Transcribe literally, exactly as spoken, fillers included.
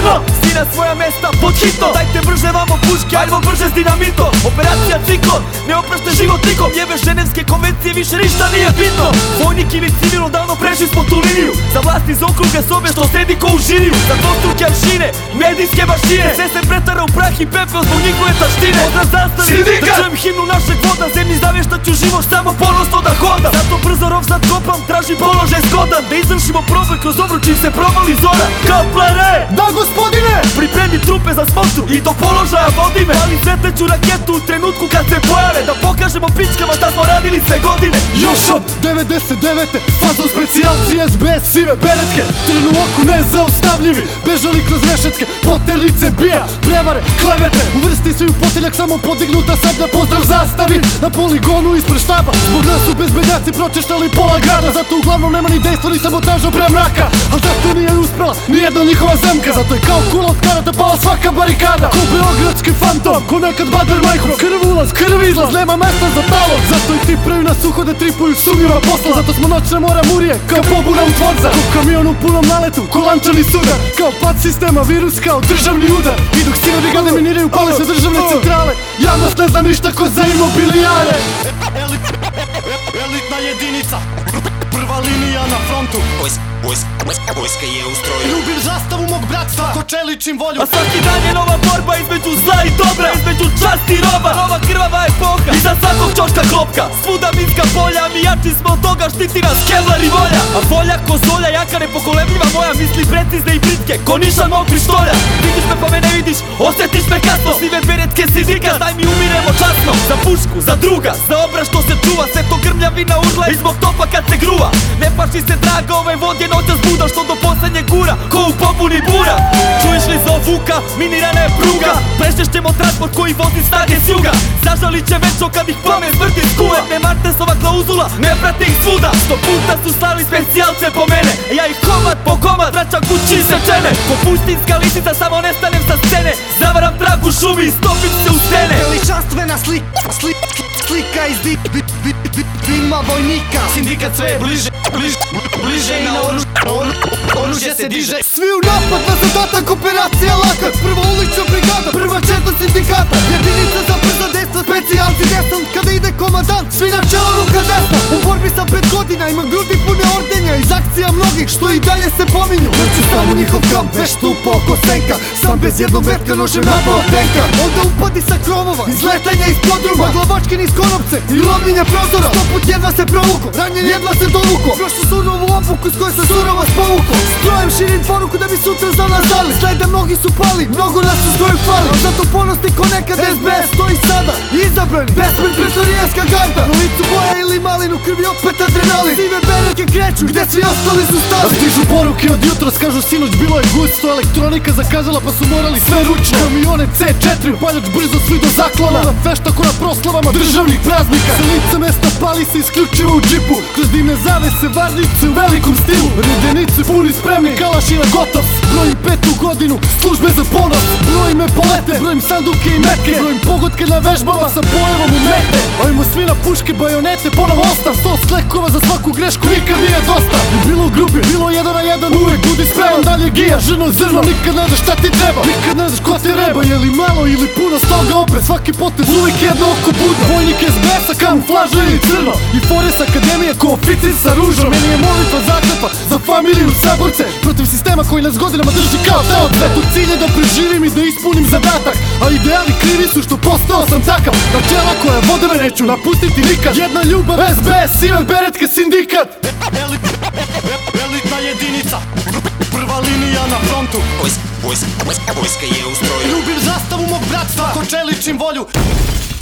hitno, si na svoja mesta pod hitno. Dajte brže vamo puške, ajmo brže s dinamitom. Operacija Ciklon, ne oprašte život nikom. Jebe ženevske konvencije, više ništa nije bitno. Vojnik ili civil, odavno prešli smo tu liniju. Za vlast iz okruga sobe što sedi ko u žiriju. Za dvostruke aršine, medijske mašine. Sve se pretara u prah i pepeo zbog njihove taštine. Odraz zastavi, da čujem himnu našeg voda. Zemlji zavještaću život, samo ponosno da hoda. Zato brzo rov sad kopam, tražim položaj zgodan. Da izvršimo proboj kroz obru čim se provali zora. Kaplare, da gospodine, pripremi trupe za smotu i do položaja vodi me. Ali svetleću raketu u trenutku kad se pojave. Da pokažemo pičkama šta smo radili sve godine. Još od devedeset devete fazon specijalci S B S sive beretke. Tren u oku nezaustavljivi, bežali kroz rešetke. Poternice bija, prevare, klevete. U vrsti svi u poteljak, samo podignuta sablja. Pozdrav zastavi na poligonu ispred štaba. Zbog nas su bezbednjaci pročeštali pola grada. Zato uglavnom nema ni dejstva ni sabotaža pre mraka. Al zato nije uspela nijedna njihova zemka. Zato je kao kula od karata pala svaka barikada. Ko beogradski fantom, ko nekad Bader Majkro. Krv ulaz, krv izlaz, nema mesta za talog. Zato i ti prvi nas uhode tripuju sumnjiva posla. Zato smo noćne mora murije, kao pobuna u tvorca. Ko kamion u punom naletu, ko lančani sudar. Kao pad sistema, virus kao državni udar. I dok sine brigade miniraju, pale se državne centrale. Javnost ne zna ništa ko za imobilijare. Elitna jedinica, prva linija na frontu. Vojska je u stroju. Ljubim zastavu mog bratstva, ko čeličim volju. A svaki dan je nova borba između zla i dobra, između časti i roba. Nova krvava epoha, iza svakog čoška klopka. Svuda minska polja, mi jači smo od toga, štiti nas Kevlar i volja. A volja ko zolja, jaka nepokolebljiva moja. Misli precizne i britke, ko nišan mog pištolja. Vidiš me pa me ne vidiš, osjetiš me kasno. Sive beretke sindikat, daj mi umiremo časno. Za pušku, za druga, za obraz što se čuva. Sve to grmljavina urla i zbog topa kad se gruva. Ne paši se draga, ovaj vod je noćas buda što do poslednje gura, ko u pobuni bura. Čuješ li zov vuka, minirana je pruga. Prešćemo transport koji vozi snage s juga. Zažalit će večno kad ih plamen smrti skuje. Ne Martesova klauzula, ne prate ih svuda. Sto puta su slali specijalce po mene, ja ih komad po komad vraćam kući sečene. Ko pustinska lisica samo nestanem sa scene. Zavaram trag u šumi i stopim se u stene. Veličanstvena slika, slika, slika iz di, di, di, di, dima vojnika. Sindikat sve je bliže, bliže, bliže i na oružje, oružje se diže. Svi u napad na zadatak, operacija lakat. Prva ulična brigada, prva četa sindikata. Jedinica za brza dejstva, specijalci desant. Kada ide komandant, svi na čelo ruka desna. U borbi sa pet godina, imam grudi pune ordenja. Iz akcija mnogih, što i dalje se pominju. Noću samo njihov kamp, već tupa oko senka. Sam bez jednog metka nožem napao tenka. Onda upadi sa krovova, izletanja iz podruma. Glavačke niz konopce i lomljenja prozora. Sto put jedva se provuko, ranjen jedva se dovuko. Prošlo surovu obuku s kojoj se surova spovuko. Strojem širim poruku da bi sutra za nas dali. Slede mnogi su pali, mnogo nas u stroju fali. Zato ponosni ko nekad S B S stoji sada. Izabrani, besmen pretorijanska garda. Na licu boja ili malinu, krvi opet adrenalin. Sive beretke kreću, gde svi ostali su stali. A stižu poruke od jutros, kažu sinoć bilo je gusto. Elektronika zakazala pa su morali sve ručno. Kamione C četiri, paljač brzo svi do zaklona. Na fešta ko na proslavama državnih praznika. Sa lica mesta pali se isključivo u džipu. Kroz dimne zavese, varnice u velikom stilu. Redenici puni spremni, kalašina gotov. Brojim petu godinu, službe za ponos. Brojim epolete, brojim sanduke i metke. Brojim pogodke na vežbama sa pojavom u mete. Ajmo svi na puške, bajonete, ponovo ostav. Sto slekova za svaku grešku, nikad nije dosta. I bilo grubi, bilo jedan na jedan, uvek budi spreman. Dalje gija, žrno zrno, nikad ne znaš šta ti treba. Nikad ne znaš ko te reba, je li malo ili puno. Stoga opet, svaki potez, uvijek jedno oko buda. Vojnik S B S-a, kamuflaža ili crno. I Fores akademija ko oficir sa ružom. Meni je molitva zaklepa za familiju saborce. Protiv sistema koji nas godinama drži kao taoc. Zato cilj je da preživim i da ispunim zadatak. A ideali krivi su što postao sam takav. Načela koja vode me neću napustiti nikad. Jedna ljubav, S B S, sive beretke, sindikat. Elitna jedinica, prva linija na frontu. Vojska je u stroju. Ljubim zastavu mog bratstva, ko čeličim volju.